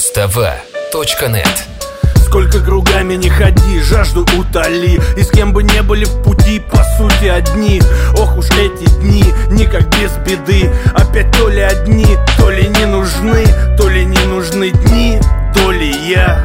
Мустава.нет. Сколько кругами не ходи, жажду утоли. И с кем бы не были в пути, по сути одни. Ох уж эти дни, никак без беды. Опять то ли одни, то ли не нужны. То ли не нужны дни, то ли я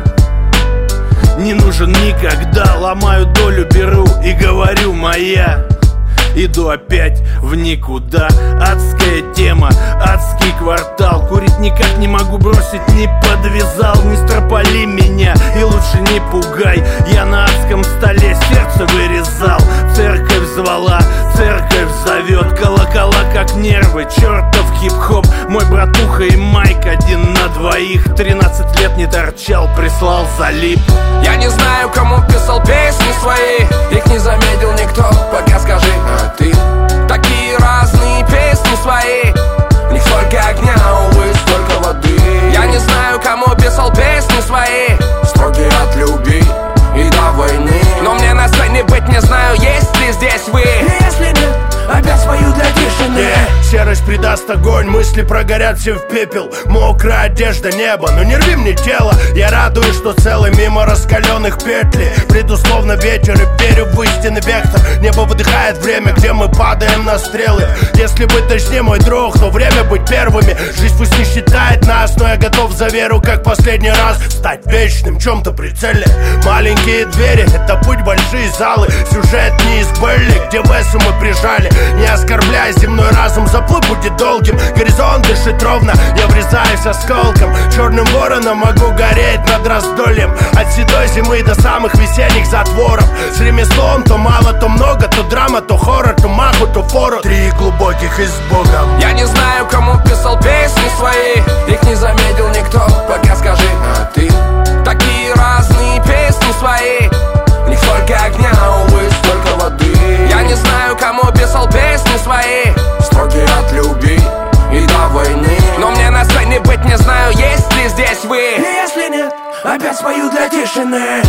не нужен никогда. Ломаю долю, беру и говорю моя. Иду опять в никуда. Адская тема, адский квартал. Курить никак не могу бросить, не подвязал. Не стропали меня и лучше не пугай. Я на адском столе сердце вырезал. Церковь звала, церковь зовет. Колокола как нервы, чертов хип-хоп. Мой братуха и Майк один на двоих. 13 лет не торчал, прислал залип. Я не знаю, кому писал песни свои. Их не заметил никто, пока скажи, а ты. Такие разные песни свои. В них столько огня, увы, столько воды. Я не знаю, кому писал песни свои. Строгие от любви и до войны. Но мне на сцене быть не знаю, есть ли здесь вы. Если нет, опять свою для тишины. Серость придаст огонь, мысли прогорят все в пепел. Мокрая одежда, небо, но не рви мне тело. Я радуюсь, что целый мимо раскаленных петли. Предусловно ветер и верю в истинный вектор. Небо выдыхает время, где мы падаем на стрелы. Если быть точнее, мой друг, то время быть первыми. Жизнь пусть не считает нас, но я готов за веру, как последний раз стать вечным, чем-то прицельным. Маленькие двери, это путь, большие залы. Сюжет не из Белли, где Весу мы прижали. Не оскорбляй земной разум, заплыв будет долгим. Горизонт дышит ровно, я врезаюсь осколком. Черным вороном могу гореть над раздольем. От седой зимы до самых весенних затворов. С ремеслом то мало, то много. То драма, то хоррор, то маху, то фору. 3 глубоких и с Богом. Я не знаю, кому писал песни свои. Их не заметил никто, пока скажи, а ты. Такие разные песни свои. В них столько огня, увы, столько воды. Я не знаю, кому писал песни свои. Строгие от любви и до войны. Но мне на сцене быть не знаю, есть ли здесь вы. Если нет, опять спою для тишины.